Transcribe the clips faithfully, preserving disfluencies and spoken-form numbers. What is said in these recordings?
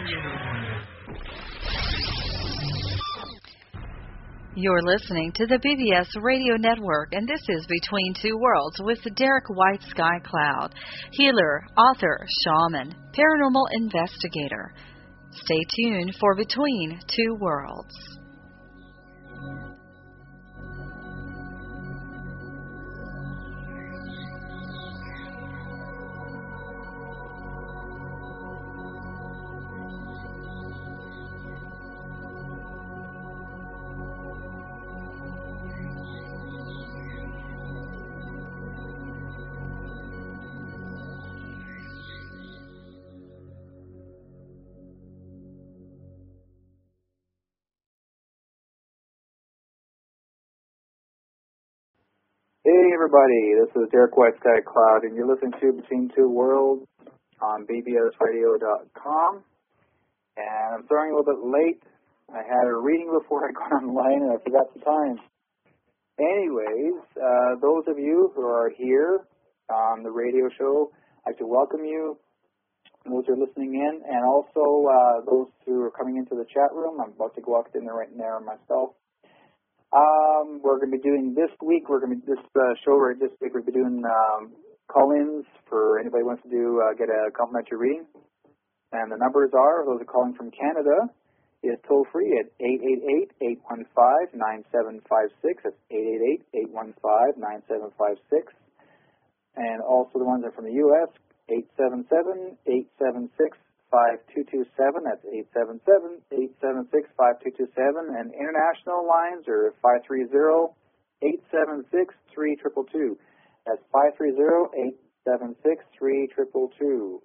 You're listening to the B B S Radio Network, and this is Between Two Worlds with Derek White Sky Cloud, healer, author, shaman, paranormal investigator. Stay tuned for Between Two Worlds. Hey everybody, this is Derek White Sky Cloud, and you're listening to Between Two Worlds on B B S radio dot com. And I'm starting a little bit late. I had a reading before I got online, and I forgot the time. Anyways, uh, those of you who are here on the radio show, I'd like to welcome you. Those who are listening in, and also uh, those who are coming into the chat room. I'm about to go out in there right now myself. Um, we're going to be doing this week, we're going to be, this uh, show right this week, we're going to be doing um, call-ins for anybody who wants to do, uh, get a complimentary reading. And the numbers are, those are calling from Canada, is toll-free at eight eight eight, eight one five, nine seven five six. That's eight eight eight, eight one five, nine seven five six. And also the ones that are from the U S, eight seven seven, eight seven six, five two two seven. That's eight seven seven, eight seven six, five two two seven. And international lines are five three zero, eight seven six, three two two two. That's five three zero, eight seven six, three two two two.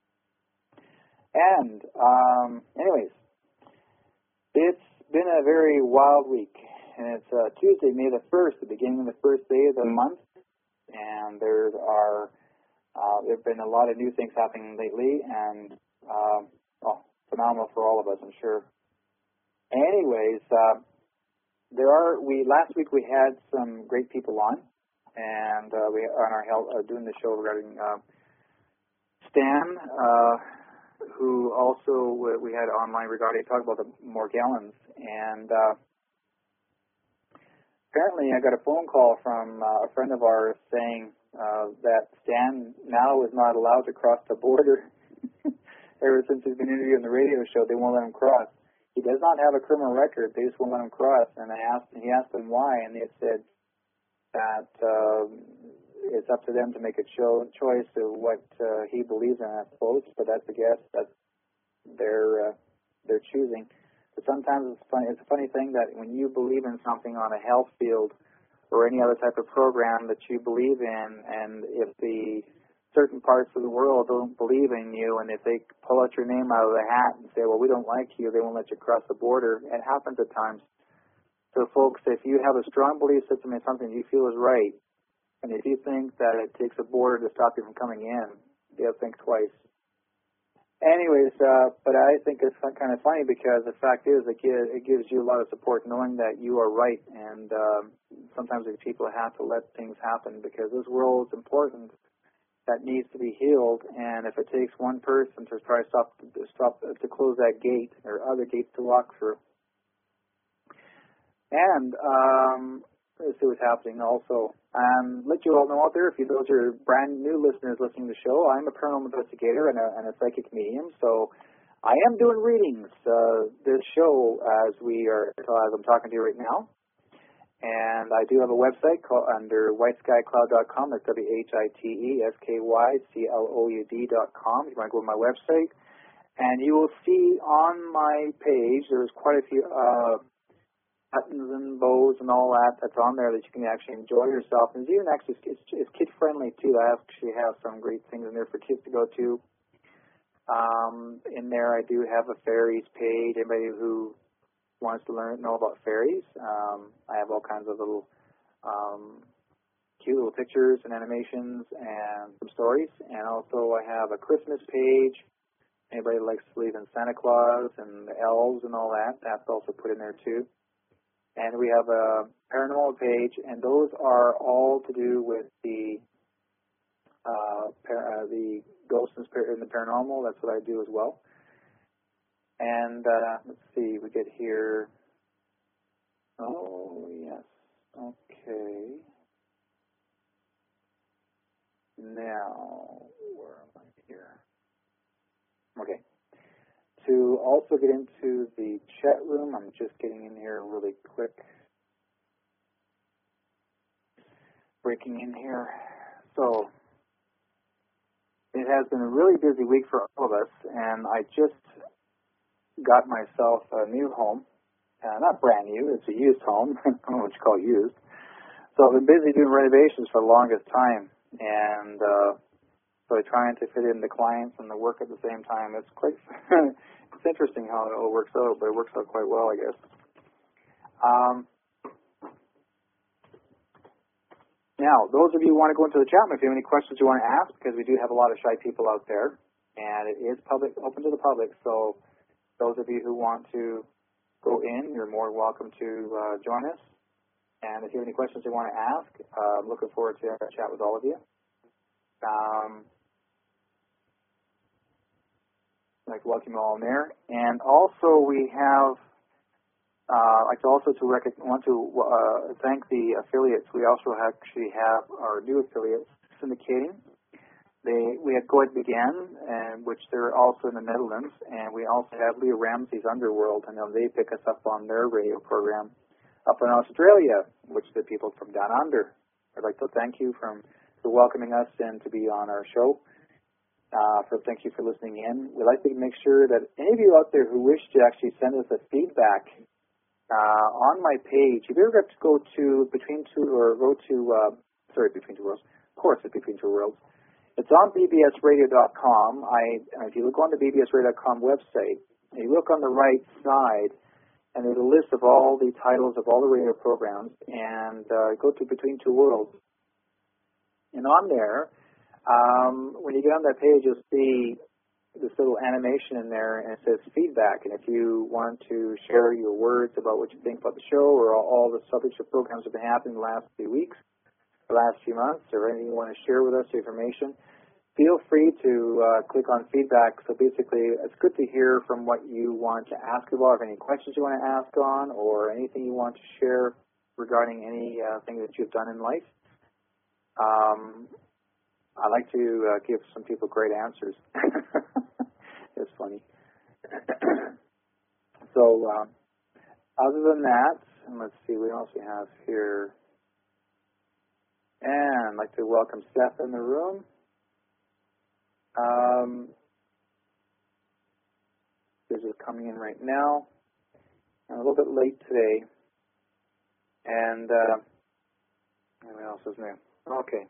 And, um, anyways, it's been a very wild week. And it's uh, Tuesday, May the first, the beginning of the first day of the month. And there are, uh, there have been a lot of new things happening lately, and Um, well, phenomenal for all of us, I'm sure. Anyways, uh, there are we last week we had some great people on, and uh, we on our health uh, doing the show regarding uh, Stan, uh, who also we had online regarding talk about the Morgellons, and uh, apparently I got a phone call from uh, a friend of ours saying uh, that Stan now is not allowed to cross the border. Ever since he's been interviewed on the radio show, they won't let him cross. He does not have a criminal record. They just won't let him cross. And I asked, and he asked them why, and they said that uh, it's up to them to make a cho- choice of what uh, he believes in, I suppose. But that's a guess. That's their uh, their choosing. But sometimes it's funny. It's a funny thing that when you believe in something on a health field or any other type of program that you believe in, and if the certain parts of the world don't believe in you, and if they pull out your name out of the hat and say, well, we don't like you, they won't let you cross the border. It happens at times. So, folks, if you have a strong belief system in something you feel is right, and if you think that it takes a border to stop you from coming in, you have to think twice. Anyways, uh, but I think it's kind of funny because the fact is it gives, it gives you a lot of support knowing that you are right, and um, sometimes these people have to let things happen because this world is important. That needs to be healed, and if it takes one person to try to stop, to stop, to close that gate, there are other gates to walk through. And um, let's see what's happening also. Um, let you all know out there, if you those are brand new listeners listening to the show, I'm a paranormal investigator and a, and a psychic medium, so I am doing readings uh, this show as we are, as I'm talking to you right now. And I do have a website called under white sky cloud dot com. That's W H I T E S K Y C L O U D dot com. You might go to my website. And you will see on my page, there's quite a few uh, buttons and bows and all that that's on there that you can actually enjoy yourself. And it's even actually, it's, it's kid-friendly, too. I actually have some great things in there for kids to go to. Um, in there, I do have a fairies page. Anybody who wants to learn know about fairies. Um, I have all kinds of little um, cute little pictures and animations and some stories. And also I have a Christmas page. Anybody that likes to believe in Santa Claus and the elves and all that, that's also put in there too. And we have a paranormal page, and those are all to do with the uh, par- uh, the ghosts and the paranormal. That's what I do as well. And uh, let's see, we get here. Oh, yes. Okay. Now, where am I here? Okay. To also get into the chat room, I'm just getting in here really quick. Breaking in here. So, it has been a really busy week for all of us, and I just got myself a new home. Uh, not brand new, it's a used home. I don't know what you call used. So I've been busy doing renovations for the longest time, and uh, so trying to fit in the clients and the work at the same time. It's quite, it's interesting how it all works out, but it works out quite well, I guess. Um, now, those of you who want to go into the chat room, if you have any questions you want to ask, because we do have a lot of shy people out there, and it is public, open to the public, so those of you who want to go in, you're more welcome to uh, join us. And if you have any questions you want to ask, uh, I'm looking forward to a chat with all of you. Um, I'd like to welcome you all in there. And also we have, uh, I'd like to also to rec- want to uh, thank the affiliates. We also actually have our new affiliates syndicating. They, we had Go Ahead Begin, and which they're also in the Netherlands, and we also have Leah Ramsey's Underworld, and they pick us up on their radio program up in Australia, which the people from down under. I'd like to thank you from, for welcoming us and to be on our show. Uh, for thank you for listening in. We'd like to make sure that any of you out there who wish to actually send us a feedback uh, on my page, if you ever got to go to Between Two or go to uh, sorry Between Two Worlds, of course it's Between Two Worlds. It's on b b s radio dot com. I, if you look on the b b s radio dot com website, and you look on the right side, and there's a list of all the titles of all the radio programs, and uh, go to Between Two Worlds. And on there, um, when you get on that page, you'll see this little animation in there, and it says feedback. And if you want to share your words about what you think about the show or all, all the subjects or programs that have been happening the last few weeks, the last few months, or anything you want to share with us, information, feel free to uh, click on feedback. So basically, it's good to hear from what you want to ask about, or any questions you want to ask on, or anything you want to share regarding any uh, thing that you've done in life. Um, I like to uh, give some people great answers. It's funny. So, um, other than that, and let's see what else we have here. And I'd like to welcome Steph in the room. Um, this is coming in right now. I'm a little bit late today. And uh, what else is new? Okay.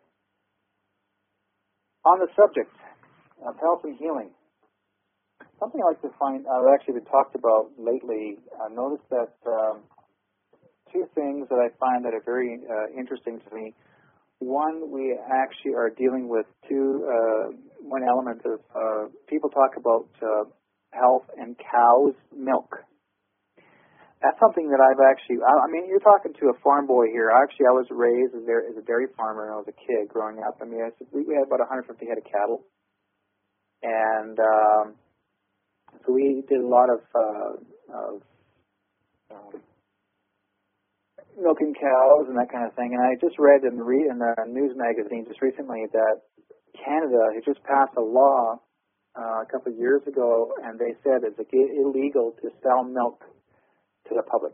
On the subject of health and healing, something I like to find, I've actually been talked about lately. I noticed that um, two things that I find that are very uh, interesting to me. One, we actually are dealing with two, uh, one element of, uh, people talk about uh, health and cows' milk. That's something that I've actually, I, I mean, you're talking to a farm boy here. Actually, I was raised as, there, as a dairy farmer when I was a kid growing up. I mean, I, we, we had about one hundred fifty head of cattle. And um, so we did a lot of, uh, of um, milking cows and that kind of thing. And I just read in the, re- in the news magazine just recently that Canada had just passed a law uh, a couple of years ago, and they said it's illegal to sell milk to the public.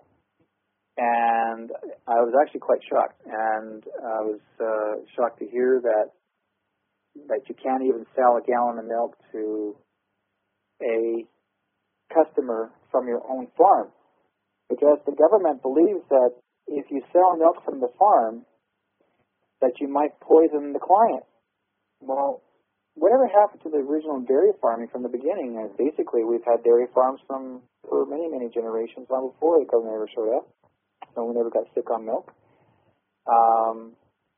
And I was actually quite shocked, and I was uh, shocked to hear that that you can't even sell a gallon of milk to a customer from your own farm, because the government believes that if you sell milk from the farm, that you might poison the client. Well, whatever happened to the original dairy farming from the beginning? And basically, we've had dairy farms from for many, many generations, long before the government ever showed up. No one ever got sick on milk. Um,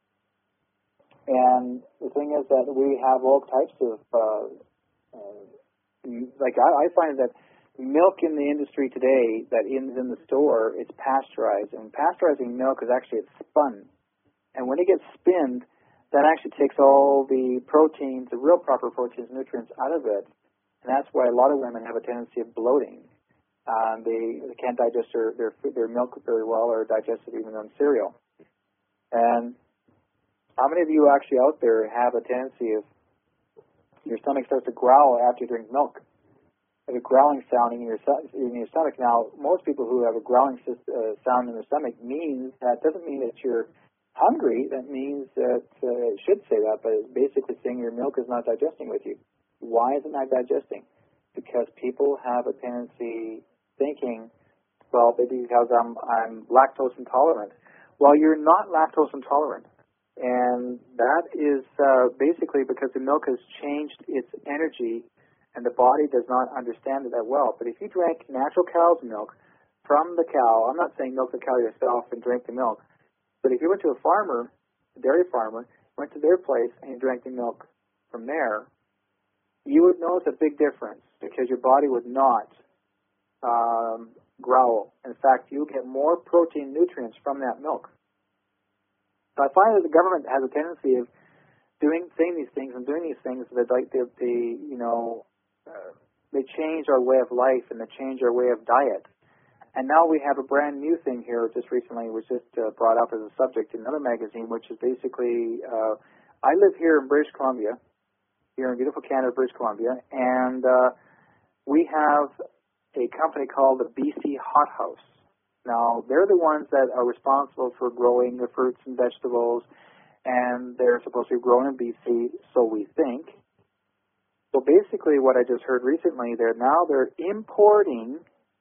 and the thing is that we have all types of, uh, uh, like I, I find that milk in the industry today that is in the store, it's pasteurized. And pasteurizing milk is actually it's spun. And when it gets spinned, that actually takes all the proteins, the real proper proteins, nutrients out of it. And that's why a lot of women have a tendency of bloating. Um, they, they can't digest their, their food, their milk very well, or digest it even on cereal. And how many of you actually out there have a tendency of your stomach starts to growl after you drink milk? There's a growling sound in your in your stomach. Now, most people who have a growling uh, sound in their stomach means that doesn't mean that you're hungry. That means that uh, it should say that, but it's basically saying your milk is not digesting with you. Why is it not digesting? Because people have a tendency thinking, well, maybe because I'm I'm lactose intolerant. Well, you're not lactose intolerant, and that is uh, basically because the milk has changed its energy. And the body does not understand it that well. But if you drank natural cow's milk from the cow, I'm not saying milk the cow yourself and drink the milk, but if you went to a farmer, a dairy farmer, went to their place and you drank the milk from there, you would notice a big difference because your body would not um, growl. In fact, you get more protein nutrients from that milk. So I find that the government has a tendency of doing, saying these things and doing these things that, like, they, they you know, Uh, they change our way of life and they change our way of diet. And now we have a brand new thing here just recently, was just uh, brought up as a subject in another magazine, which is basically, uh, I live here in British Columbia, here in beautiful Canada, British Columbia, and uh, we have a company called the B C Hot House. Now, they're the ones that are responsible for growing the fruits and vegetables, and they're supposed to be grown in B C, so we think. So basically what I just heard recently, they're now they're importing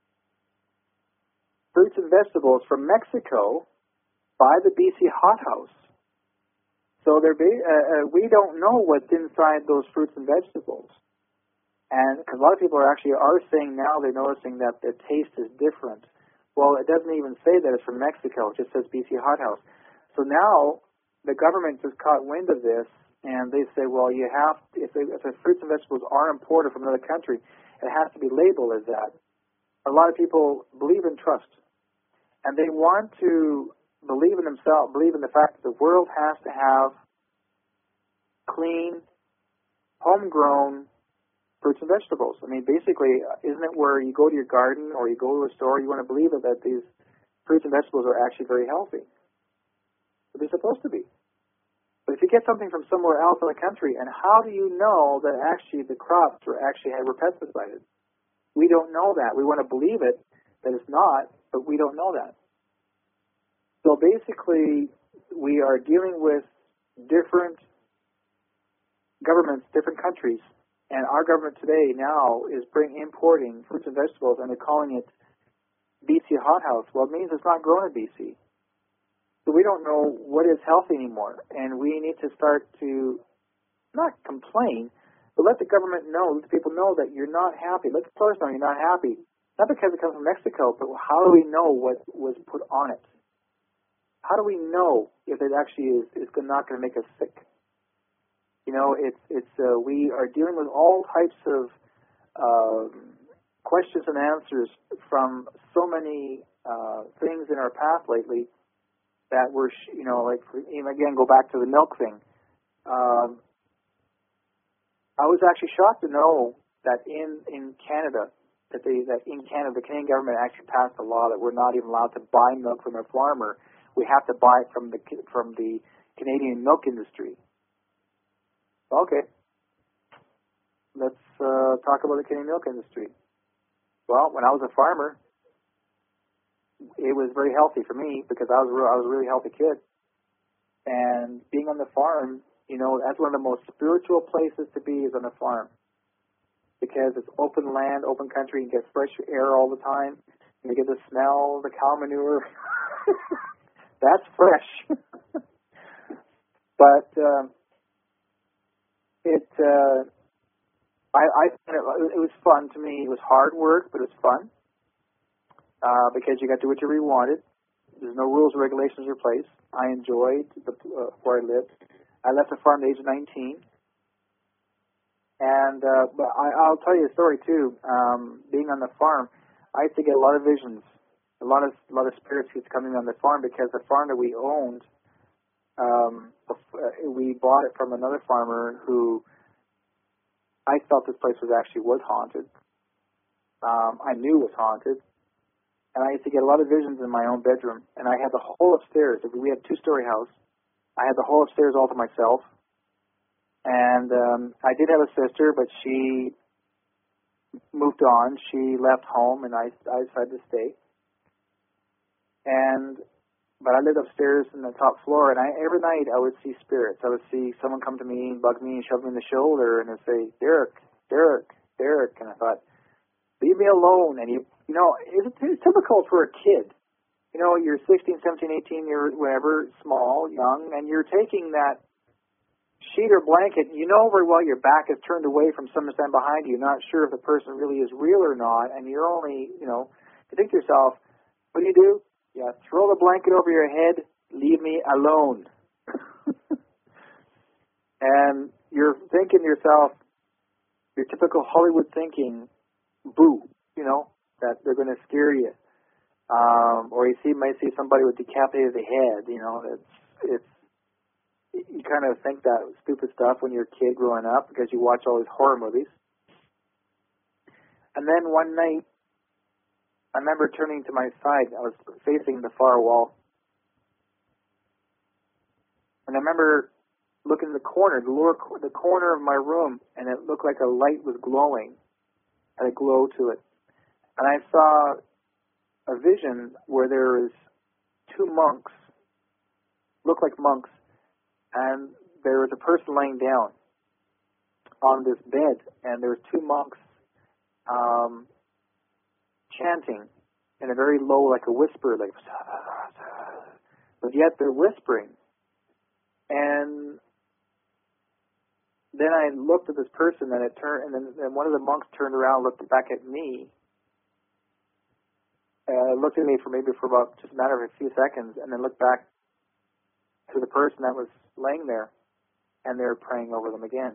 fruits and vegetables from Mexico by the B C Hot House. So they're ba- uh, uh, we don't know what's inside those fruits and vegetables. And because a lot of people are actually are saying now they're noticing that the taste is different. Well, it doesn't even say that it's from Mexico. It just says B C Hot House. So now the government just caught wind of this. And they say, well, you have, if, they, if the fruits and vegetables are imported from another country, it has to be labeled as that. A lot of people believe in trust. And they want to believe in themselves, believe in the fact that the world has to have clean, homegrown fruits and vegetables. I mean, basically, isn't it where you go to your garden or you go to a store, you want to believe that these fruits and vegetables are actually very healthy. But they're supposed to be. But if you get something from somewhere else in the country, and how do you know that actually the crops were actually were pesticided? We don't know that. We want to believe it, that it's not, but we don't know that. So basically, we are dealing with different governments, different countries, and our government today now is bring importing fruits and vegetables, and they're calling it B C Hot House. Well, it means it's not grown in B C. So we don't know what is healthy anymore, and we need to start to not complain, but let the government know, let the people know that you're not happy. Let the person know you're not happy, not because it comes from Mexico, but how do we know what was put on it? How do we know if it actually is, is not going to make us sick? You know, it's it's uh, we are dealing with all types of um, questions and answers from so many uh, things in our path lately. That we're, you know, like, again, go back to the milk thing. Um, I was actually shocked to know that in, in Canada, that they that in Canada, the Canadian government actually passed a law that we're not even allowed to buy milk from a farmer. We have to buy it from the from the Canadian milk industry. Okay, let's uh, talk about the Canadian milk industry. Well, when I was a farmer, it was very healthy for me because I was a real, I was a really healthy kid. And being on the farm, you know, that's one of the most spiritual places to be is on the farm. Because it's open land, open country, you get fresh air all the time. You get the smell, the cow manure. That's fresh. But um, it, uh, I, I, it was fun to me. It was hard work, but it was fun. Uh, because you got to do whatever you wanted. There's no rules or regulations in place. I enjoyed the, uh, where I lived. I left the farm at the age of nineteen. And uh, but I, I'll tell you a story, too. Um, being on the farm, I used to get a lot of visions, a lot of a lot of spirits coming on the farm because the farm that we owned, um, we bought it from another farmer who I felt this place was actually was haunted. Um, I knew it was haunted. And I used to get a lot of visions in my own bedroom. And I had the whole upstairs. We had a two-story house. I had the whole upstairs all to myself. And um, I did have a sister, but she moved on. She left home, and I, I decided to stay. And but I lived upstairs in the top floor, and I every night I would see spirits. I would see someone come to me and bug me and shove me in the shoulder, and they'd say, Derek, Derek, Derek. And I thought, leave me alone. And you, you know, it's, it's typical for a kid. You know, you're sixteen, seventeen, eighteen, you're whatever, small, young, and you're taking that sheet or blanket. You know very well your back is turned away from someone standing behind you. You're not sure if the person really is real or not, and you're only, you know, you think to yourself, what do you do? Yeah, throw the blanket over your head, leave me alone. And you're thinking to yourself, your typical Hollywood thinking, boo, you know, that they're going to scare you. Um, or you see, might see somebody with decapitated head, you know, it's, it's, you kind of think that stupid stuff when you're a kid growing up because you watch all these horror movies. And then one night, I remember turning to my side. I was facing the far wall. And I remember looking in the corner, the lower the corner of my room, and it looked like a light was glowing. Had a glow to it. And I saw a vision where there was two monks, looked like monks, and there was a person laying down on this bed, and there was two monks um, chanting in a very low, like a whisper, like, but yet they're whispering. And then I looked at this person, and it turned, and then and one of the monks turned around, looked back at me, uh, looked at me for maybe for about just a matter of a few seconds, and then looked back to the person that was laying there, and they were praying over them again.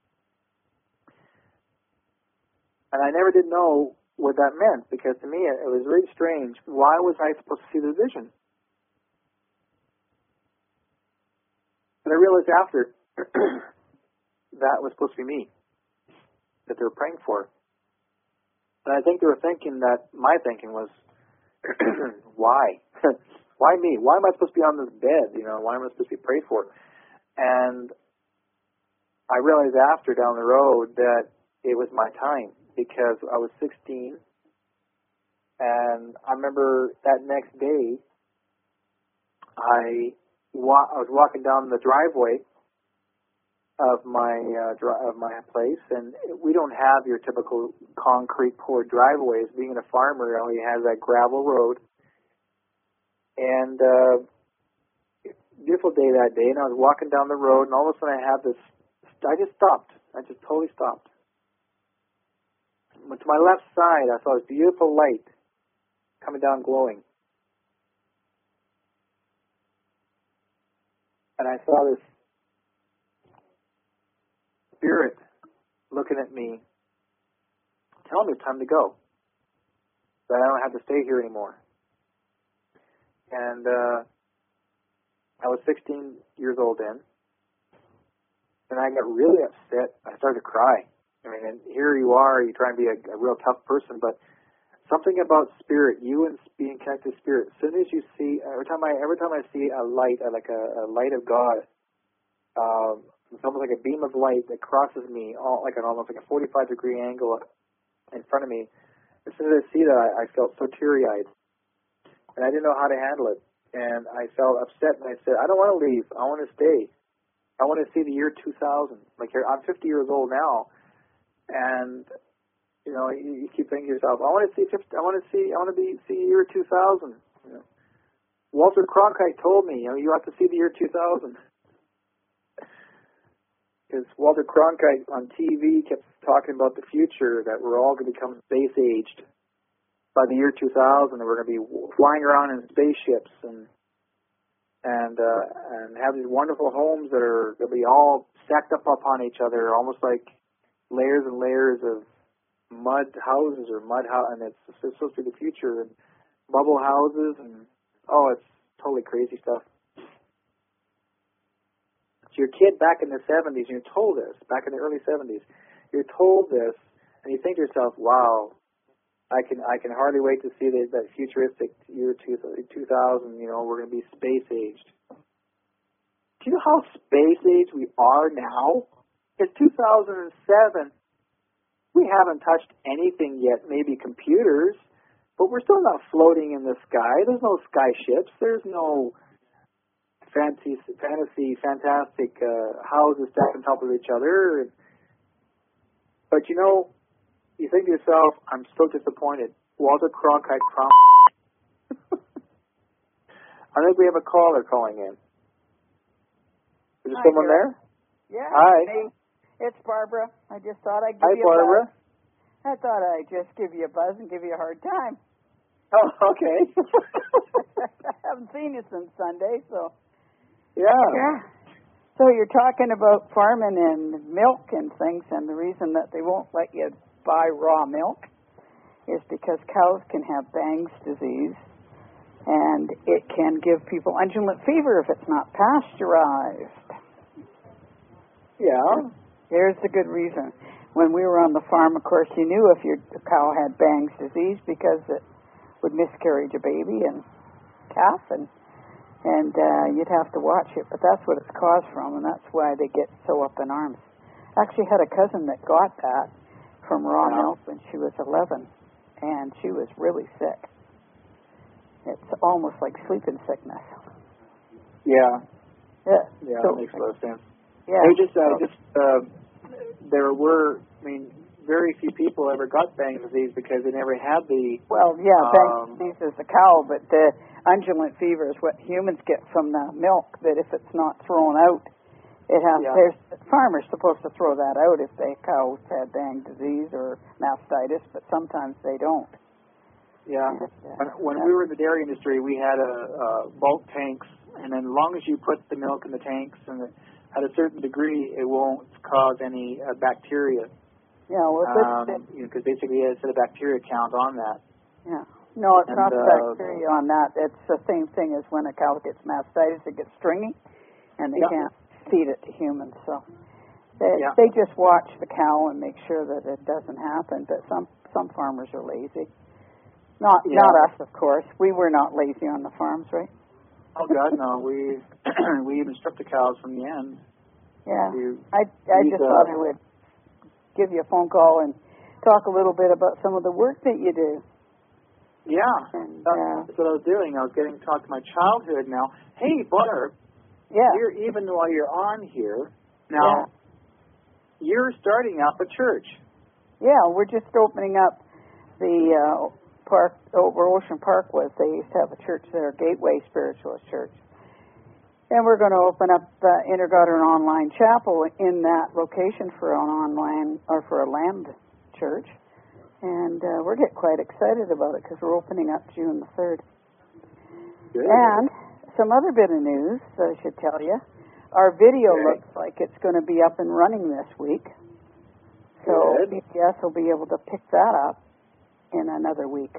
And I never did know what that meant, because to me it, it was really strange. Why was I supposed to see the vision? But I realized after that was supposed to be me that they were praying for. And I think they were thinking that my thinking was, why? Why me? Why am I supposed to be on this bed? You know, why am I supposed to be prayed for? And I realized after down the road that it was my time, because I was sixteen, and I remember that next day, I, wa- I was walking down the driveway of my uh, dri- of my place, and we don't have your typical concrete poured driveways. Being a farmer, all you have is that gravel road. And uh, beautiful day that day, and I was walking down the road, and all of a sudden I had this, I just stopped. I just totally stopped. But to my left side, I saw this beautiful light coming down glowing. And I saw this spirit looking at me, telling me it's time to go, that I don't have to stay here anymore. And uh, I was sixteen years old then, and I got really upset. I started to cry. I mean, and here you are, you try and be a, a real tough person, but something about spirit, you and being connected to spirit. As soon as you see, every time I every time I see a light, like a, a light of God, um, it's almost like a beam of light that crosses me, all like an almost like a forty-five degree angle in front of me. As soon as I see that, I, I felt so teary-eyed, and I didn't know how to handle it. And I felt upset, and I said, I don't want to leave. I want to stay. I want to see the year two thousand. Like, here, I'm fifty years old now. And you know, you, you keep thinking to yourself, I want to see, I want to see, I want to be see the year two thousand. You know, Walter Cronkite told me, you know, you have to see the year two thousand, because Walter Cronkite on T V kept talking about the future, that we're all going to become space aged by the year two thousand, and we're going to be flying around in spaceships and and uh, and have these wonderful homes that are going to be all stacked up upon each other, almost like layers and layers of mud houses or mud house, and it's, it's supposed to be the future, and bubble houses, and oh, it's totally crazy stuff. So your kid back in the seventies, you're told this, back in the early seventies, you're told this, and you think to yourself, wow, I can I can hardly wait to see that, that futuristic year two thousand, you know, we're going to be space aged. Do you know how space aged we are now? It's two thousand seven. We haven't touched anything yet, maybe computers, but we're still not floating in the sky. There's no sky ships. There's no fantasy, fantasy fantastic uh, houses stacked on top of each other. But, you know, you think to yourself, I'm so disappointed. Walter Cronkite Crom- I think we have a caller calling in. Is there Hi, someone Derek. there? Yeah. Hi. Hey, it's Barbara. I just thought I'd give Hi, you Barbara. a buzz. I thought I'd just give you a buzz and give you a hard time. Oh, okay. I haven't seen you since Sunday, so. Yeah. Yeah. So you're talking about farming and milk and things, and the reason that they won't let you buy raw milk is because cows can have Bangs disease, and it can give people undulant fever if it's not pasteurized. Yeah. Here's the good reason. When we were on the farm, of course, you knew if your cow had Bangs disease because it would miscarry the baby and calf, and and uh, you'd have to watch it. But that's what it's caused from, and that's why they get so up in arms. I actually had a cousin that got that from raw Yeah. milk when she was eleven, and she was really sick. It's almost like sleeping sickness. Yeah. Yeah. Yeah, So, that makes a lot of sense. yeah. They just, uh, So- just, uh, there were, I mean, very few people ever got Bang disease because they never had the. Well, yeah, Um, Banks disease is the cow, but the undulant fever is what humans get from the milk. That if it's not thrown out, it has. Yeah. There's farmers supposed to throw that out if the cows had Bang disease or mastitis, but sometimes they don't. Yeah. And, uh, When, when we were in the dairy industry, we had a, uh bulk tanks, and then as long as you put the milk in the tanks and it, at a certain degree, it won't cause any uh, bacteria. Yeah, well, Um, this, you know, because basically it's a bacteria count on that. yeah. No, it's And, not the uh, bacteria on that. It's the same thing as when a cow gets mastitis; it gets stringy, and they Yeah. can't feed it to humans. So they, Yeah. they just watch the cow and make sure that it doesn't happen. But some some farmers are lazy. Not Yeah. not us, of course. We were not lazy on the farms, right? Oh God, no. We we even stripped the cows from the end. Yeah. We, I I these, just uh, thought I would give you a phone call and talk a little bit about some of the work that you do. Yeah, And, that's, uh, that's what I was doing. I was getting to talk to my childhood now. Hey, Barb, Yeah. you're, even while you're on here, now, Yeah. you're starting up a church. Yeah, we're just opening up the uh, park over Ocean Park was. They used to have a church there, Gateway Spiritualist Church. And we're going to open up the Intergarden Online Chapel in that location for an online or for a land church. And uh, we're getting quite excited about it because we're opening up June the third. Good. And some other bit of news that I should tell you. Our video Okay. looks like it's going to be up and running this week. So Good. B P S will be able to pick that up in another week.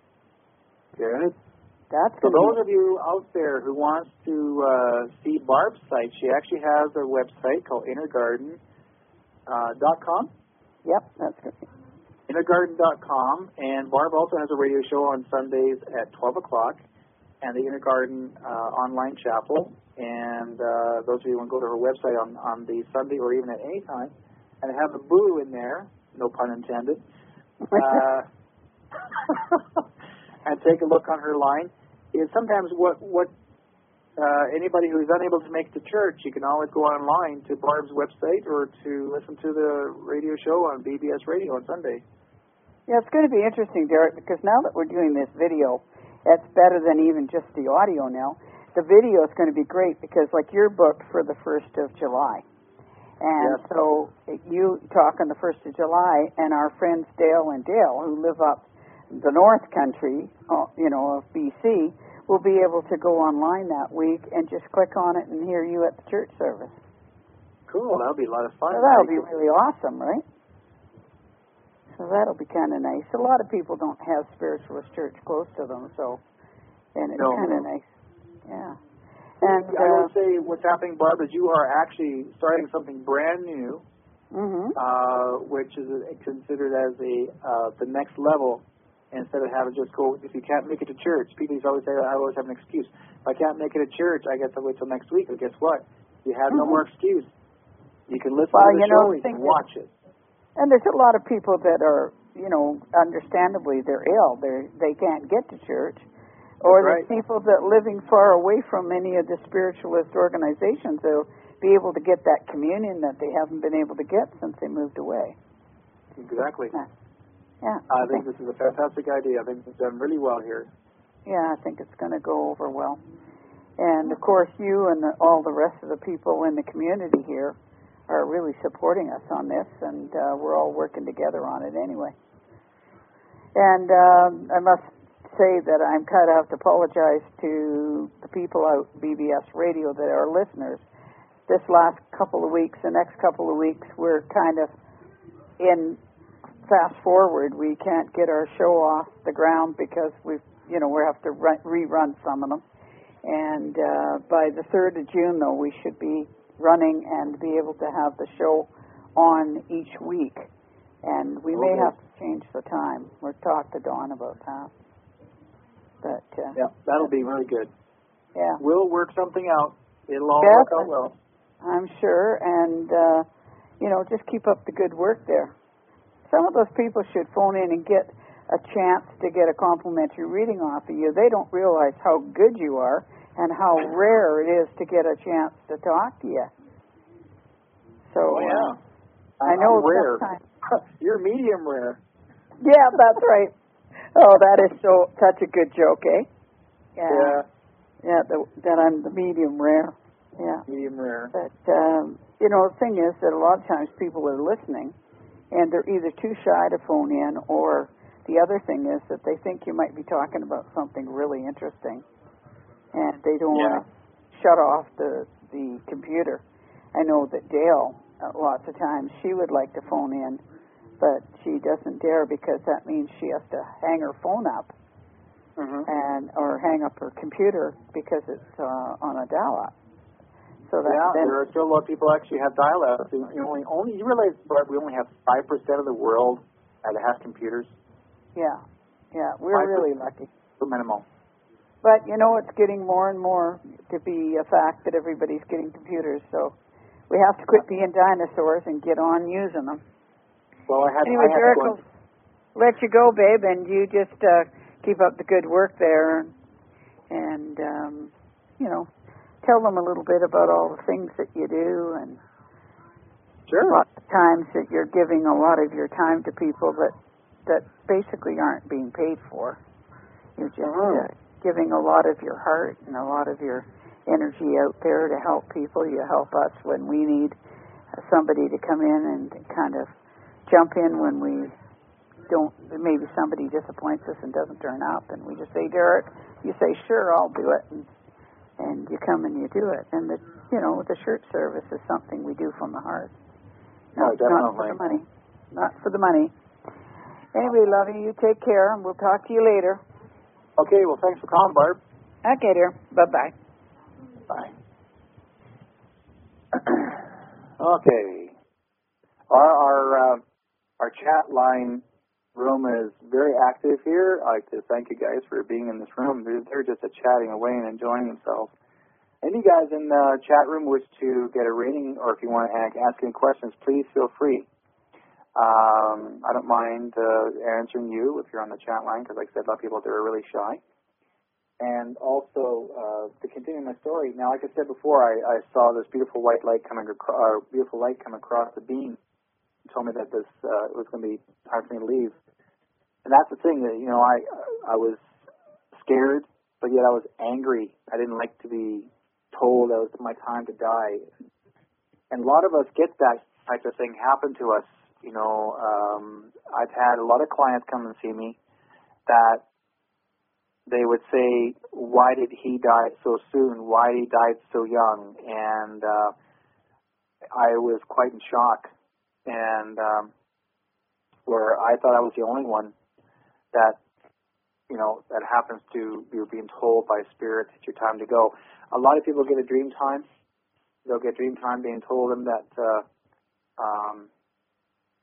Good. That's For going to those be... of you out there who wants to uh, see Barb's site, she actually has a website called intergarden dot com. Yep, that's good. intergarden dot com, and Barb also has a radio show on Sundays at twelve o'clock, and the Intergarden uh, Online Chapel. And uh, those of you who want to go to her website on, on the Sunday or even at any time, and have a boo in there, no pun intended, uh, and take a look on her line. Is sometimes what what uh, anybody who is unable to make it to church, you can always go online to Barb's website or to listen to the radio show on B B S Radio on Sunday. Yeah, it's going to be interesting, Derek, because now that we're doing this video, it's better than even just the audio now. The video is going to be great because, like, you're booked for the first of July. And Yes. so you talk on the first of July, and our friends Dale and Dale, who live up the North Country, uh, you know, of B C, will be able to go online that week and just click on it and hear you at the church service. Cool, that'll be a lot of fun. So that'll be really awesome, right? So that'll be kind of nice. A lot of people don't have Spiritualist Church close to them, so, and it's No. kind of nice. Yeah. And I uh, would say what's happening, Barb, is you are actually starting something brand new Mm-hmm. uh, which is considered as a uh, the next level. Instead of having to just go, if you can't make it to church, people used to always say, I always have an excuse. If I can't make it to church, I get to wait till next week. But guess what? You have mm-hmm. no more excuse. You can listen well, to the you know, show, you can watch it. And there's a lot of people that are, you know, understandably they're ill. They they can't get to church. Or That's there's right. people that living far away from any of the spiritualist organizations that will be able to get that communion that they haven't been able to get since they moved away. Exactly. Yeah. Yeah, I think this is a fantastic idea. I think it's done really well here. Yeah, I think it's going to go over well. And, of course, you and the, all the rest of the people in the community here are really supporting us on this, and uh, we're all working together on it anyway. And um, I must say that I'm kind of have to apologize to the people out at B B S Radio that are listeners. This last couple of weeks, the next couple of weeks, we're kind of in fast forward. We can't get our show off the ground because we've, you know, we have to run, rerun some of them. And uh, by the third of June, though, we should be running and be able to have the show on each week. And we may Okay. have to change the time. We'll talk to Dawn about that. But uh, Yeah, that'll be really good. yeah, We'll work something out. It'll all Yeah, work out well. I'm sure. And uh, you know, just keep up the good work there. Some of those people should phone in and get a chance to get a complimentary reading off of you. They don't realize how good you are and how rare it is to get a chance to talk to you. So Oh, yeah. uh, I know I'm rare. sometimes. You're medium rare. Yeah, that's right. Oh, that is so such a good joke, eh? Yeah. Yeah, the, that I'm the medium rare. Yeah. Medium rare. But um, you know, the thing is that a lot of times people are listening, and they're either too shy to phone in, or the other thing is that they think you might be talking about something really interesting, and they don't Yeah. want to shut off the the computer. I know that Dale, uh, lots of times, she would like to phone in, but she doesn't dare because that means she has to hang her phone up Mm-hmm. and or hang up her computer because it's uh, on a dial-up. So that Yeah, then, there are still a lot of people actually have dial-up. You you only, only you realize, Barb, we only have five percent of the world that has computers. yeah, yeah, we're five really percent. lucky. The minimal. But you know, it's getting more and more to be a fact that everybody's getting computers. So we have to quit being dinosaurs and get on using them. Well, I had, Anyway, I had Derek, one. will let you go, babe, and you just uh, keep up the good work there, and um, you know, tell them a little bit about all the things that you do, and Sure. lots of times that you're giving a lot of your time to people that that basically aren't being paid for. You're just Mhm. uh, giving a lot of your heart and a lot of your energy out there to help people. You help us when we need uh, somebody to come in and kind of jump in when we don't, maybe somebody disappoints us and doesn't turn up, and we just say, Derek, you say, sure, I'll do it, and, and you come and you do it. And, the, you know, the church service is something we do from the heart. Oh, Not, not for definitely. the money. Not for the money. Anyway, lovey, you take care, and we'll talk to you later. Okay, well, thanks for calling, Barb. Okay, dear. Bye-bye. Bye. Okay. Our our, uh, our chat line room is very active here. I'd like to thank you guys for being in this room. They're, they're just uh, chatting away and enjoying themselves. Any guys in the chat room wish to get a reading, or if you want to ask any questions, please feel free. Um, I don't mind uh, answering you if you're on the chat line, because like I said, a lot of people there are really shy. And also, uh, to continue my story, now, like I said before, I, I saw this beautiful white light coming across, uh, beautiful light come across the beam. It told me that this uh, it was going to be time for me to leave. And that's the thing that, you know, I I was scared, but yet I was angry. I didn't like to be told that it was my time to die. And a lot of us get that type of thing happen to us. You know, um, I've had a lot of clients come and see me that they would say, why did he die so soon? Why he died so young? And uh, I was quite in shock. And um, where I thought I was the only one that, you know, that happens to be being told by spirit it's your time to go. A lot of people get a dream time. They'll get dream time being told them that uh, um,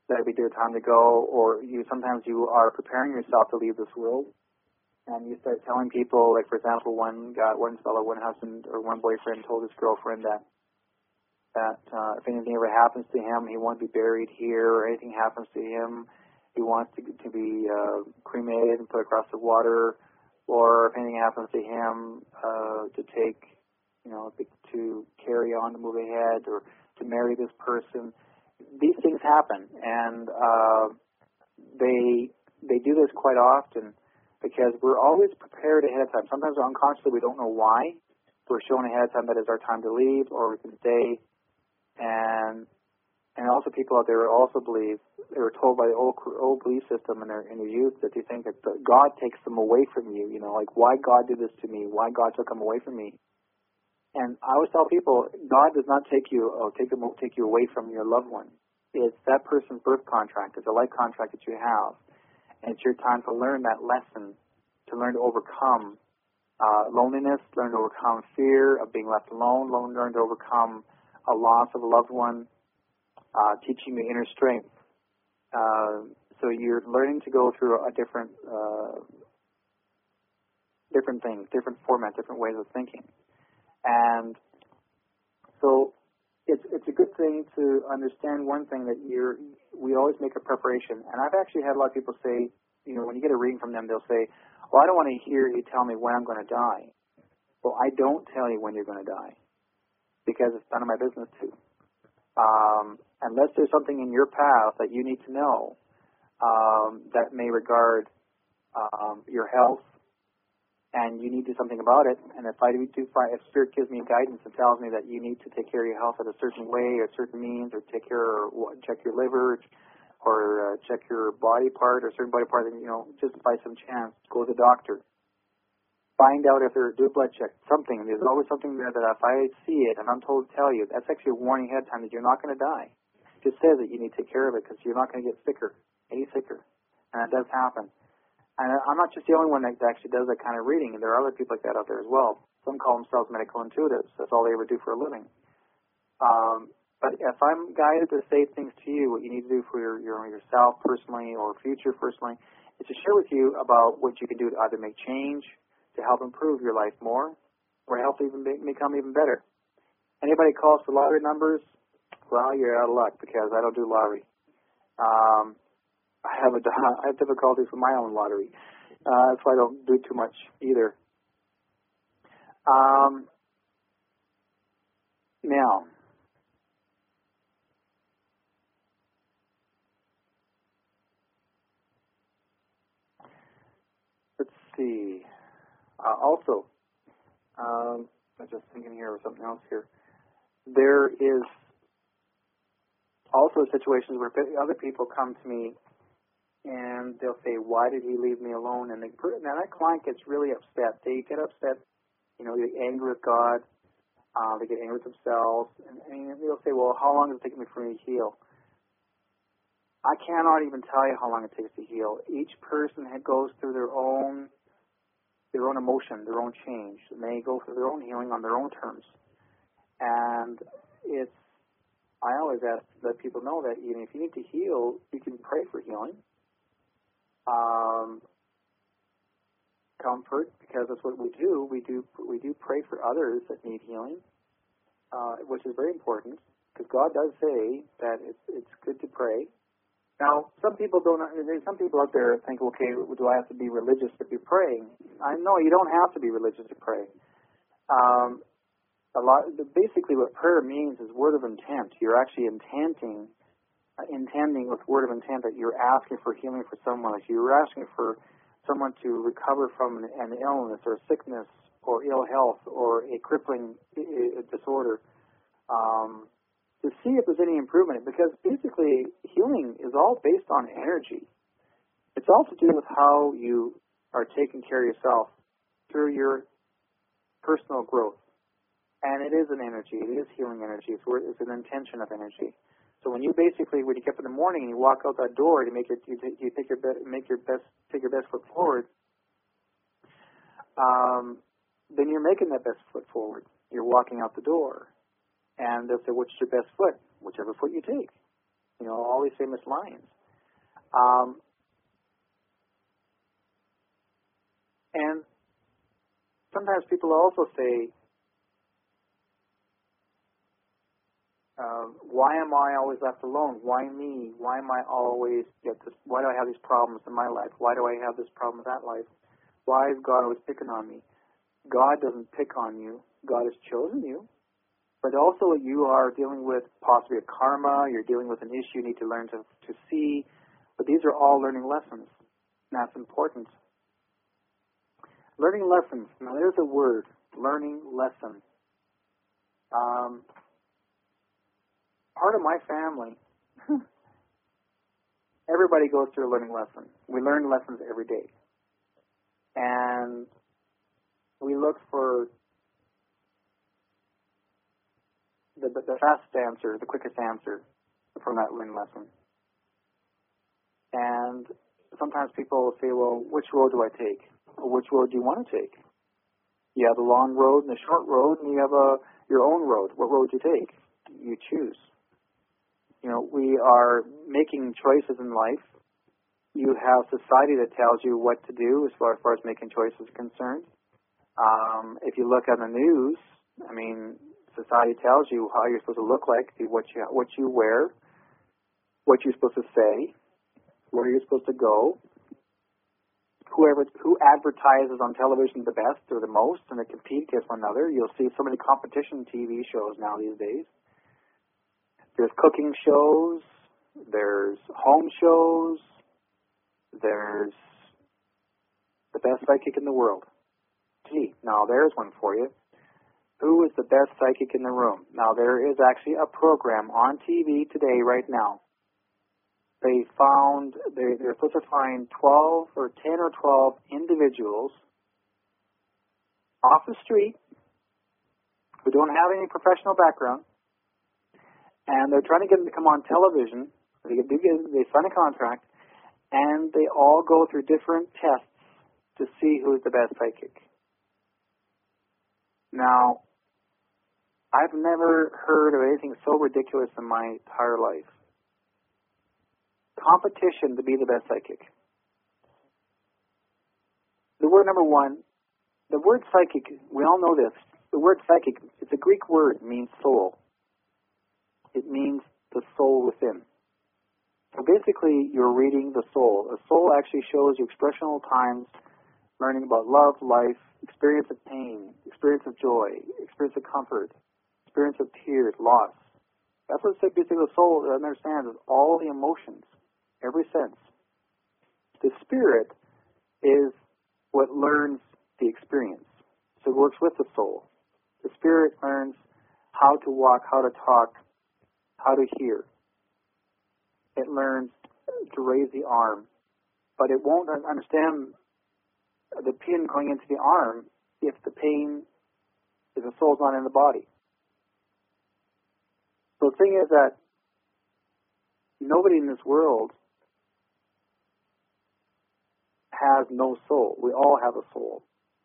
that it'd be their time to go, or you sometimes you are preparing yourself to leave this world, and you start telling people, like for example, one guy, one fellow, one husband, or one boyfriend told his girlfriend that that uh, if anything ever happens to him, he won't be buried here, or anything happens to him, he wants to to be uh, cremated and put across the water, or if anything happens to him, uh, to take, you know, to carry on, to move ahead, or to marry this person. These things happen, and uh, they they do this quite often because we're always prepared ahead of time. Sometimes unconsciously we don't know why. We're shown ahead of time that it's our time to leave, or we can stay. And and also people out there also believe, they were told by the old old belief system in their in their youth that they think that God takes them away from you. You know, like why God did this to me? Why God took them away from me? And I always tell people, God does not take you, oh, take them, take you away from your loved one. It's that person's birth contract. It's a life contract that you have. And it's your time to learn that lesson, to learn to overcome uh, loneliness, learn to overcome fear of being left alone, learn to overcome a loss of a loved one, uh, teaching you inner strength. Uh, so you're learning to go through a different, uh, different things, different format, different ways of thinking. And so it's it's a good thing to understand one thing, that you're, we always make a preparation. And I've actually had a lot of people say, you know, when you get a reading from them, they'll say, well, I don't want to hear you tell me when I'm going to die. Well, I don't tell you when you're going to die because it's none of my business to. Um, unless there's something in your path that you need to know um, that may regard um, your health, and you need to do something about it. And if I do find, if Spirit gives me guidance and tells me that you need to take care of your health at a certain way, or certain means, or take care, or check your liver, or uh, check your body part, or certain body part, then, you know, just by some chance, go to the doctor. Find out if they're, do a blood check, something. There's always something there that if I see it and I'm told to tell you, that's actually a warning ahead of time that you're not going to die. It just says that you need to take care of it because you're not going to get sicker, any sicker. And it does happen. And I'm not just the only one that actually does that kind of reading. There are other people like that out there as well. Some call themselves medical intuitives. That's all they ever do for a living. Um, but if I'm guided to say things to you, what you need to do for your, your yourself personally or future personally, is to share with you about what you can do to either make change, to help improve your life more, or help even be, become even better. Anybody calls for lottery numbers, well, you're out of luck because I don't do lottery. Um, I have a I have difficulties with my own lottery. Uh, that's why I don't do too much either. Um, now, let's see. Uh, also, um, I'm just thinking here of something else here. There is also situations where other people come to me and they'll say, why did he leave me alone? And they, now that client gets really upset. They get upset, you know, they get angry with God. Uh, they get angry with themselves. And, and they'll say, well, how long does it take me for me to heal? I cannot even tell you how long it takes to heal. Each person goes through their own their own emotion, their own change. And they go through their own healing on their own terms. And it's, I always ask to let people know that even if you need to heal, you can pray for healing. Um, comfort, because that's what we do. We do we do pray for others that need healing, uh, which is very important, because God does say that it's it's good to pray. Now, some people don't. There's some people out there think, okay, do I have to be religious to be praying? I know you don't have to be religious to pray. Um, a lot. Basically, what prayer means is word of intent. You're actually intenting. Uh, intending with word of intent that you're asking for healing for someone. If you're asking for someone to recover from an, an illness or sickness or ill health or a crippling I- I disorder, um, to see if there's any improvement. Because basically, healing is all based on energy. It's all to do with how you are taking care of yourself through your personal growth. And it is an energy. It is healing energy. It's, it's an intention of energy. So when you basically, when you get up in the morning and you walk out that door, you make it, you, t- you take your be- make your best, take your best foot forward. Um, then you're making that best foot forward. You're walking out the door, and they'll say, "What's your best foot?" Whichever foot you take. You know, all these famous lines. Um, and sometimes people also say, uh, why am I always left alone? Why me? Why am I always get this? Why do I have these problems in my life? Why do I have this problem in that life? Why is God always picking on me? God doesn't pick on you. God has chosen you. But also you are dealing with possibly a karma. You're dealing with an issue you need to learn to, to see. But these are all learning lessons. And that's important. Learning lessons. Now there's a word. Learning lesson. Um, part of my family, everybody goes through a learning lesson. We learn lessons every day. And we look for the, the, the fast answer, the quickest answer from that learning lesson. And sometimes people will say, well, which road do I take? Or which road do you want to take? You have the long road and the short road, and you have a, your own road. What road do you take? You choose. You know, we are making choices in life. You have society that tells you what to do as far, as far as making choices are concerned. Um, if you look at the news, I mean, society tells you how you're supposed to look like, what you what you wear, what you're supposed to say, where you're supposed to go. Whoever who advertises on television the best or the most, and they compete against one another. You'll see so many competition T V shows now these days. There's cooking shows. There's home shows. There's the best psychic in the world. Gee, now there's one for you. Who is the best psychic in the room? Now there is actually a program on T V today right now. They found, they, they're supposed to find twelve or ten or twelve individuals off the street who don't have any professional background, and they're trying to get them to come on television. They, get, they sign a contract, and they all go through different tests to see who's the best psychic. Now, I've never heard of anything so ridiculous in my entire life. Competition to be the best psychic. The word number one, the word psychic, we all know this. The word psychic, it's a Greek word, it means soul. It means the soul within. So basically, you're reading the soul. The soul actually shows you expressional times, learning about love, life, experience of pain, experience of joy, experience of comfort, experience of tears, loss. That's what basically the soul understands, is all the emotions, every sense. The spirit is what learns the experience. So it works with the soul. The spirit learns how to walk, how to talk, how to hear. It learns to raise the arm, but it won't understand the pin going into the arm if the pain, if the soul's not in the body. So the thing is that nobody in this world has no soul. We all have a soul.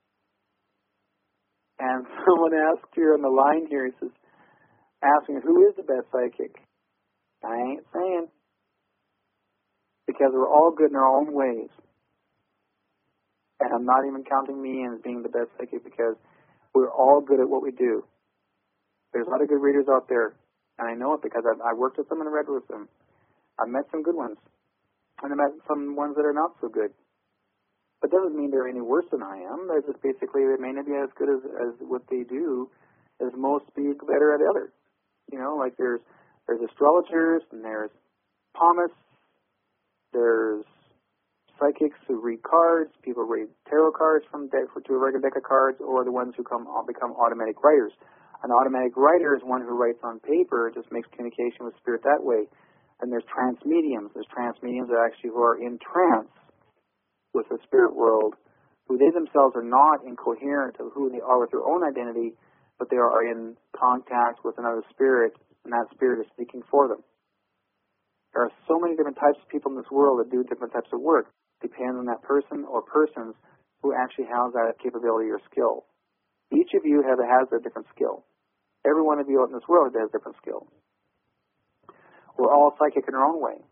And someone asked here on the line here, he says, asking who is the best psychic? I ain't saying. Because we're all good in our own ways. And I'm not even counting me in as being the best psychic, because we're all good at what we do. There's a lot of good readers out there, and I know it because I've, I've worked with them and read with them. I've met some good ones, and I've met some ones that are not so good. But it doesn't mean they're any worse than I am. They're just basically, they may not be as good as, as what they do as most be better at other. You know, like there's there's astrologers, and there's palmists, there's psychics who read cards, people read tarot cards from deck to a regular deck of cards, or the ones who come become automatic writers. An automatic writer is one who writes on paper, just makes communication with spirit that way. And there's trance mediums. There's trance mediums that actually who are in trance with the spirit world, who they themselves are not incoherent of who they are with their own identity, but they are in contact with another spirit, and that spirit is speaking for them. There are so many different types of people in this world that do different types of work, depending on that person or persons who actually has that capability or skill. Each of you has, has a different skill. Every one of you out in this world has a different skill. We're all psychic in our own way.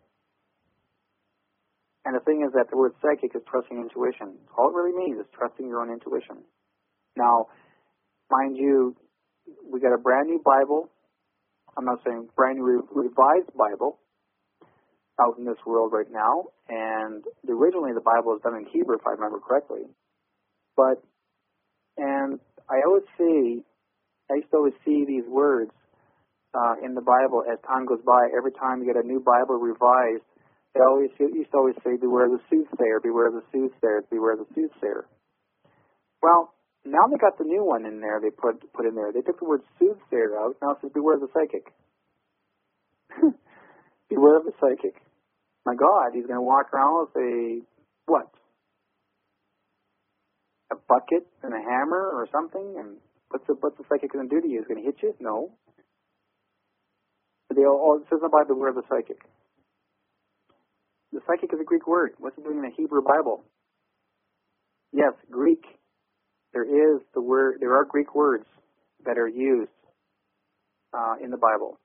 And the thing is that the word psychic is trusting intuition. All it really means is trusting your own intuition. Now, mind you, we got a brand new Bible. I'm not saying brand new re- revised Bible out in this world right now. And originally the Bible was done in Hebrew, if I remember correctly. But, and I always see, I used to always see these words uh, in the Bible as time goes by. Every time you get a new Bible revised, they always used to always say, beware the soothsayer, beware the soothsayer, beware the soothsayer. Well, now they got the new one in there, they put put in there. They took the word soothsayer out, now it says beware the psychic. Beware of the psychic. My God, he's going to walk around with a, what? A bucket and a hammer or something? And what's the, what's the psychic going to do to you? Is he going to hit you? No. They all, it says in the Bible, beware of the psychic. The psychic is a Greek word. What's it doing in the Hebrew Bible? Yes, Greek. There is the word. There are Greek words that are used uh, in the Bible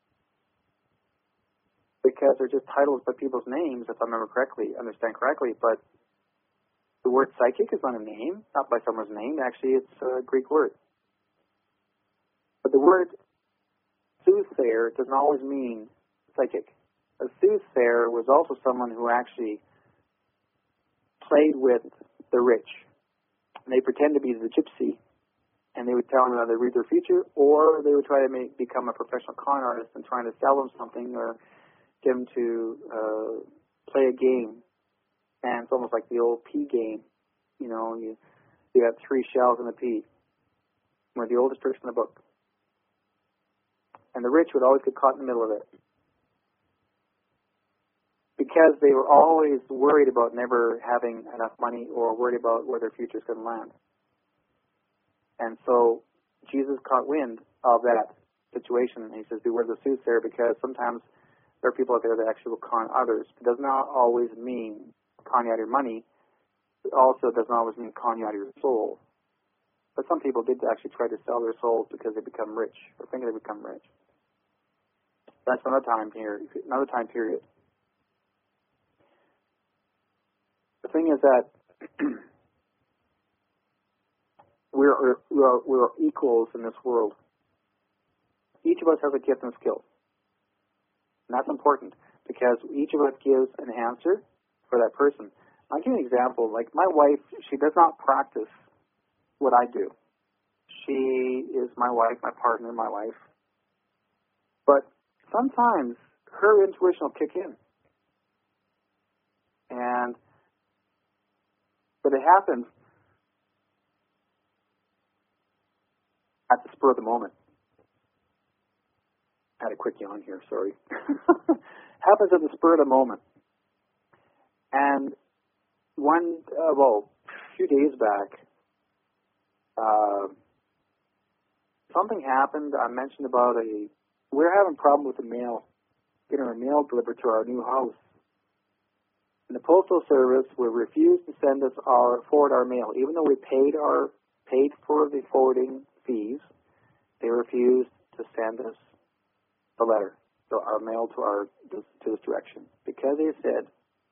because they're just titles by people's names, if I remember correctly, understand correctly. But the word psychic is not a name, not by someone's name. Actually, it's a Greek word. But the word soothsayer doesn't always mean psychic. A soothsayer was also someone who actually played with the rich. And they pretend to be the gypsy, and they would tell them either read their future, or they would try to make, become a professional con artist and trying to sell them something or get them to uh, play a game. And it's almost like the old pea game. You know, you you got three shells in a pea. One of the oldest tricks in the book. And the rich would always get caught in the middle of it, because they were always worried about never having enough money or worried about where their future is going to land. And so Jesus caught wind of that situation, and he says, beware the soothsayer, because sometimes there are people out there that actually will con others. It does not always mean con you out of your money. It also does not always mean con you out of your soul. But some people did actually try to sell their souls because they become rich, or think they become rich. That's another time period. Another time period. The thing is that we're, we're, we're equals in this world. Each of us has a gift and skill. And that's important, because each of us gives an answer for that person. I'll give you an example. Like my wife, she does not practice what I do. She is my wife, my partner, my wife. But sometimes her intuition will kick in. And But it happens at the spur of the moment. I had a quick yawn here, sorry. Happens at the spur of the moment. And one, uh, well, a few days back, uh, something happened. I mentioned about a, we're having a problem with the mail, getting our mail delivered to our new house. And the Postal Service will refuse to send us our forward our mail, even though we paid our paid for the forwarding fees. They refused to send us the letter, so our mail to our to this direction, because they said,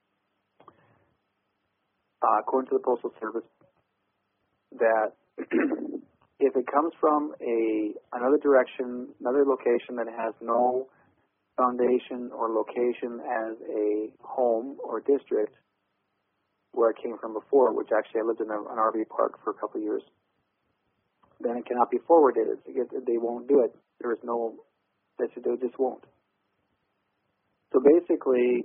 uh, according to the Postal Service, that if it comes from a another direction, another location that has no foundation or location as a home or district where it came from before, which actually I lived in a, an R V park for a couple of years, then it cannot be forwarded. They won't do it. There is no, they just won't. So basically,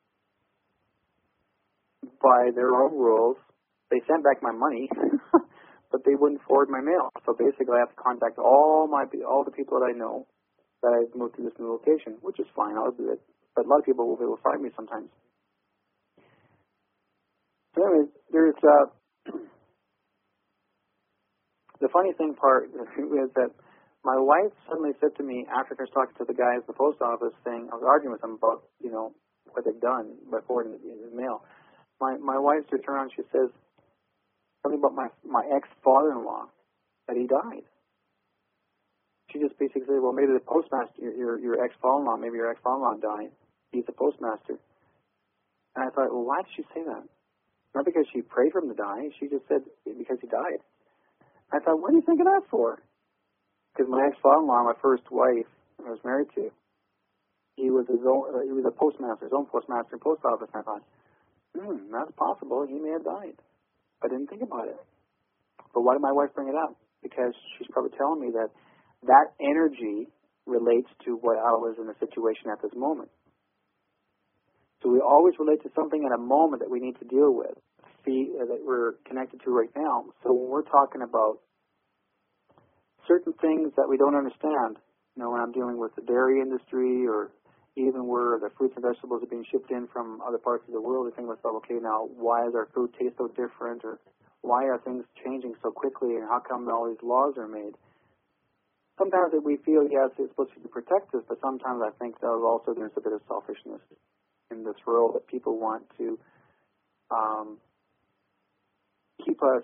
by their own rules, they sent back my money, but they wouldn't forward my mail. So basically, I have to contact all my all the people that I know that I've moved to this new location, which is fine. I'll do it. But a lot of people will be able to find me sometimes. So anyways, there's uh, the funny thing part is that my wife suddenly said to me after I was talking to the guys at the post office thing, I was arguing with them about, you know, what they've done by forwarding the mail. My my wife just turned around and she says something about my my ex-father-in-law, that he died. she just basically said, well, maybe the postmaster, your, your, your ex-father-in-law, maybe your ex-father-in-law died. He's the postmaster. And I thought, well, why did she say that? Not because she prayed for him to die. She just said because he died. I thought, what do you think of that for? Because my ex-father-in-law, my first wife I was married to, he was his own, uh, he was a postmaster, his own postmaster in post office. And I thought, hmm, that's possible. He may have died. I didn't think about it. But why did my wife bring it up? Because she's probably telling me that that energy relates to what I was in a situation at this moment. So we always relate to something at a moment that we need to deal with, see, uh, that we're connected to right now. So when we're talking about certain things that we don't understand, you know, when I'm dealing with the dairy industry or even where the fruits and vegetables are being shipped in from other parts of the world, we think to myself, okay, now why does our food taste so different, or why are things changing so quickly, and how come all these laws are made? Sometimes we feel, yes, it's supposed to protect us, but sometimes I think that also there's a bit of selfishness in this world, that people want to um, keep us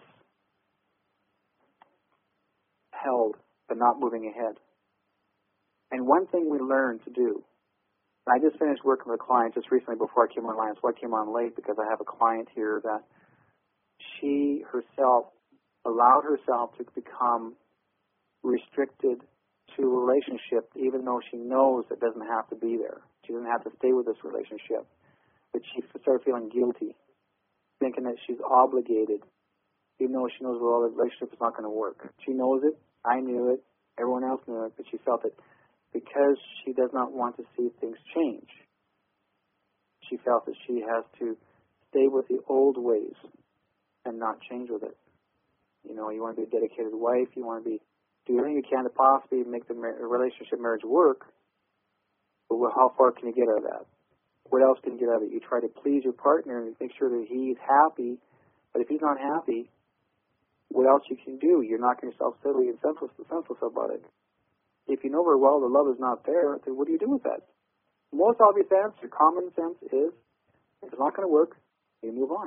held but not moving ahead. And one thing we learn to do, I just finished working with a client just recently before I came online, so I came on late because I have a client here that she herself allowed herself to become restricted to a relationship even though she knows it doesn't have to be there. She doesn't have to stay with this relationship. But she started feeling guilty, thinking that she's obligated, even though she knows, well, the relationship is not going to work. She knows it. I knew it. Everyone else knew it. But she felt that because she does not want to see things change, she felt that she has to stay with the old ways and not change with it. You know, you want to be a dedicated wife. You want to be do everything you can to possibly make the mar- relationship, marriage work. But well, how far can you get out of that? What else can you get out of it? You try to please your partner and make sure that he's happy. But if he's not happy, what else you can do? You're knocking yourself silly and senseless, senseless about it. If you know very well the love is not there, then what do you do with that? The most obvious answer, common sense, is if it's not going to work, you move on.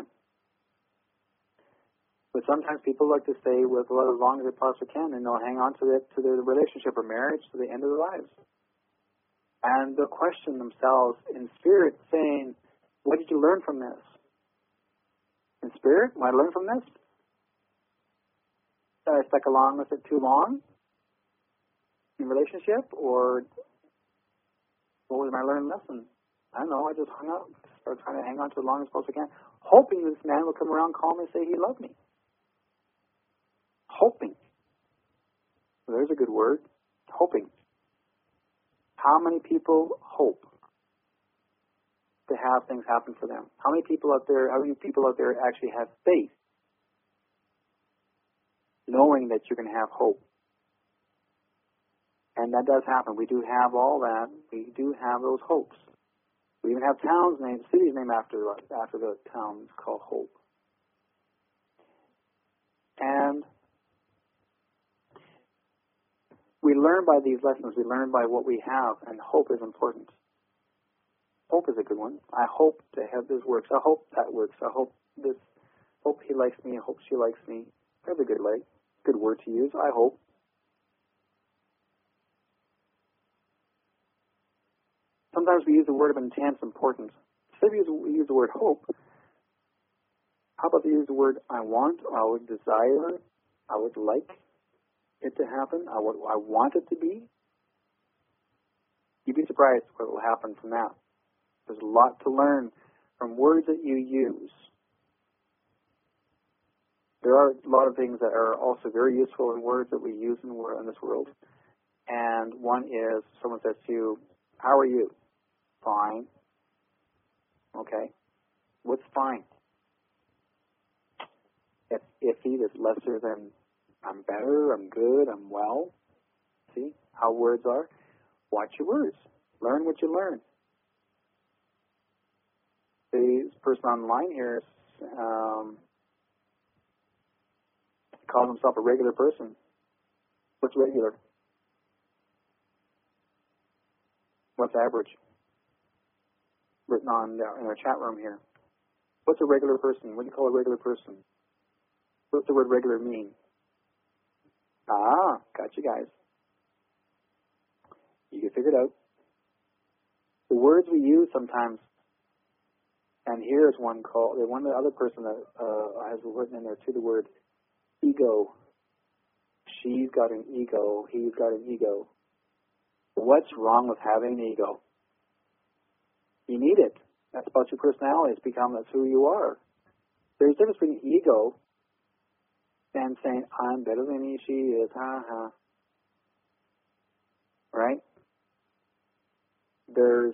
But sometimes people like to stay with love as long as they possibly can, and they'll hang on to, it, to their relationship or marriage to the end of their lives. And they'll question themselves in spirit, saying, what did you learn from this? In spirit, what did I learn from this? Did I stuck along with it too long in relationship, or what was my learned lesson? I don't know, I just hung up, started trying to hang on to it as long as possibly can, hoping this man will come around, call me, and say he loved me. Hoping. Well, there's a good word. Hoping. How many people hope to have things happen for them? How many people out there, how many people out there actually have faith, knowing that you're going to have hope? And that does happen. We do have all that. We do have those hopes. We even have towns named, cities named after after the towns called Hope. And we learn by these lessons. We learn by what we have, and hope is important. Hope is a good one. I hope to have this works. I hope that works. I hope this. Hope he likes me. I hope she likes me. That's a good like, good word to use. I hope. Sometimes we use the word of intense importance. Instead of use, we use the word hope, how about we use the word I want, I would desire, I would like it to happen, I, would, I want it to be? You'd be surprised what will happen from that. There's a lot to learn from words that you use. There are a lot of things that are also very useful in words that we use in, in this world. And one is, someone says to you, how are you? Fine. Okay. What's fine? If iffy, that's lesser than I'm better, I'm good, I'm well. See how words are? Watch your words. Learn what you learn. This person online here um, calls himself a regular person. What's regular? What's average? Written on in our chat room here. What's a regular person? What do you call a regular person? What's the word regular mean? Ah, got you guys. You can figure it out. The words we use sometimes, and here's one called, one other person that uh, has written in there too, the word ego. She's got an ego. He's got an ego. What's wrong with having an ego? You need it. That's about your personality. It's become, that's who you are. There's a difference between ego and saying, I'm better than he, she is, ha ha. Right? There's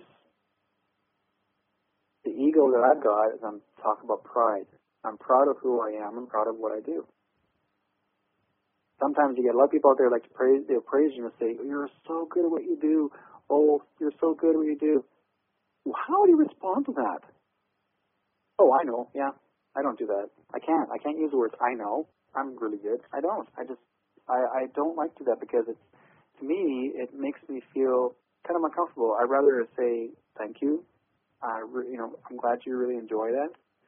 the ego that I've got is I'm talking about pride. I'm proud of who I am. I'm proud of what I do. Sometimes you get a lot of people out there like to praise, they'll praise you and say, you're so good at what you do. Oh, you're so good at what you do. Well, how do you respond to that? Oh, I know. Yeah, I don't do that. I can't. I can't use the words I know. I'm really good. I don't. I just, I, I don't like to do that because it's, to me, it makes me feel kind of uncomfortable. I'd rather say thank you. I, re- you know, I'm glad you really enjoy that.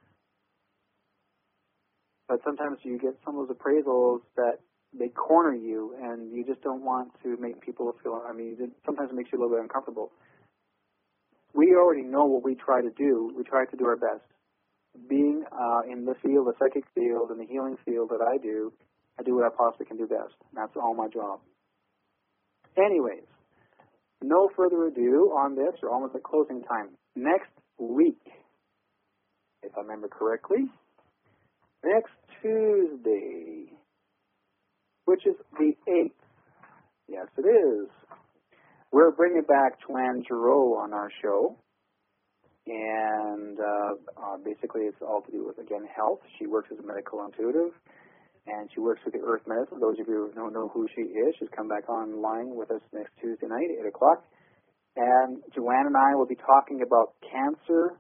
But sometimes you get some of those appraisals that they corner you, and you just don't want to make people feel. I mean, it sometimes it makes you a little bit uncomfortable. We already know what we try to do. We try to do our best. Being uh, in the field, the psychic field, and the healing field that I do, I do what I possibly can do best. That's all my job. Anyways, no further ado on this. We're almost at closing time. Next week, if I remember correctly, next Tuesday, which is the eighth. Yes, it is. We're bringing back Joanne Giroux on our show. And uh, uh, basically it's all to do with, again, health. She works as a medical intuitive, and she works with the Earth Medicine. Those of you who don't know who she is, she's come back online with us next Tuesday night at eight o'clock. And Joanne and I will be talking about cancer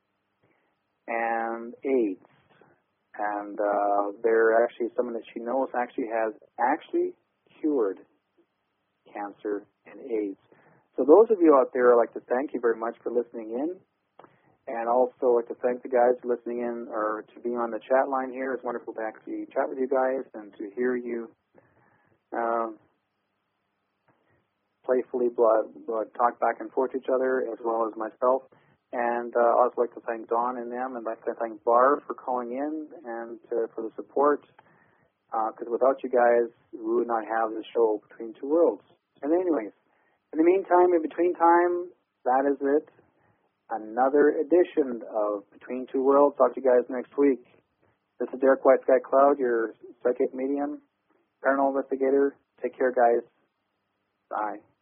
and AIDS. And uh, they're actually someone that she knows actually has actually cured cancer and AIDS. So those of you out there, I'd like to thank you very much for listening in. And also like to thank the guys for listening in or to be on the chat line here. It's wonderful to actually chat with you guys and to hear you um, playfully blood, blood, talk back and forth to each other as well as myself. And uh, I'd also like to thank Dawn and them, and I'd like to thank Barb for calling in and uh, for the support. Because uh, without you guys, we would not have the show Between Two Worlds. And anyways, in the meantime, in between time, that is it. Another edition of Between Two Worlds. Talk to you guys next week. This is Derek White Sky Cloud, your psychic medium, paranormal investigator. Take care, guys. Bye.